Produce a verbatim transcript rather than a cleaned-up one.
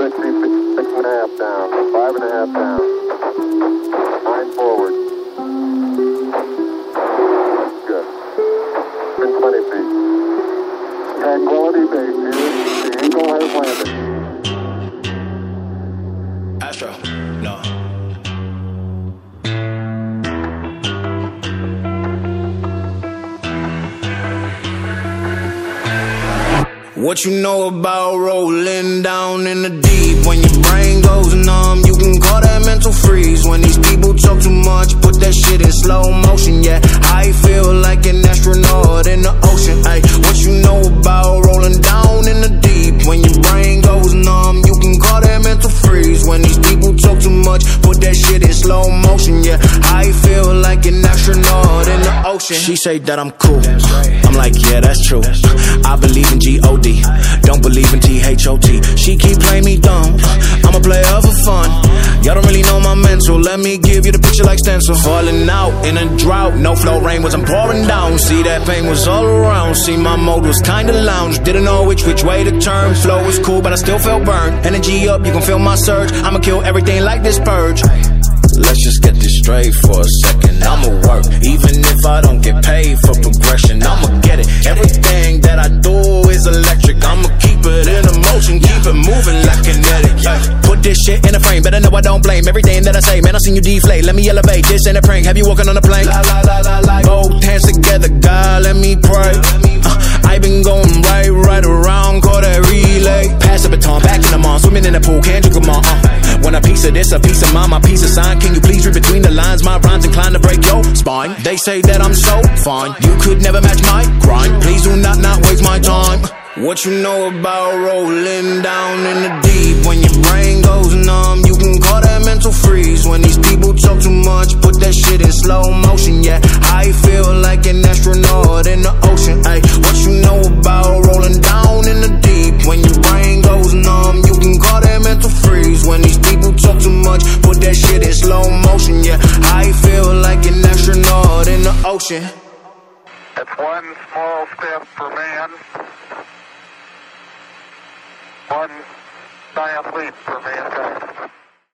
sixty, six and a half down, five and a half down, nine forward. Good. In twenty feet. Tranquility Base here. The Eagle has landed. Astro, no. What you know about rolling down in the deep? When your brain goes numb, you can call that mental freeze. When these people talk too much, put that shit in slow motion. Yeah, I feel like an astronaut in the ocean. Ay, what you know about rolling down in the deep? When your brain goes numb, you can call that mental freeze. When these people talk too much, put that shit in slow motion. Yeah, I feel like an astronaut in the ocean. She say that I'm cool, I'm like, yeah, that's true. I believe in G O D, don't believe in T H O T. She keep playing me dumb, I'm a player for fun. Y'all don't really know my mental, let me give you the picture like stencil. Falling out in a drought, no flow, rain wasn't pouring down. See, that pain was all around, see, my mode was kinda lounge. Didn't know which which way to turn, flow was cool but I still felt burned. Energy up, you can feel my surge, I'ma kill everything like this purge. Let's just get this straight for a second. I'ma work, even if I don't get paid for progression. I'ma get it, everything that I do is electric. I'ma keep it in a motion, keep it moving like kinetic. Yeah. Put this shit in a frame, better know I don't blame everything that I say. Man, I seen you deflate, let me elevate. This ain't a prank, have you walking on a plane? La, la, la, la, la. Both hands together, God, let me pray. uh, I been going right, right around, call that relay. Pass the baton, back in the mall, swimming in the pool, can't drink them all. uh. Want a piece of this, a piece of mine, my piece of sign. Can you please read between the lines? My rhymes inclined to break your spine. They say that I'm so fine, you could never match my grind. Please do not, not waste my time. What you know about rolling down in the deep? When your brain goes numb, you can call that mental freeze. When these people talk too much, put that shit in slow motion. Yeah, I feel like an astronaut in the ocean. Ay, what you know about rolling down in the deep? When your brain goes numb, you can call that mental freeze. When these people talk too much, put that shit in slow motion. Yeah, I feel like an astronaut in the ocean. It's one small step for man, one giant leap for mankind.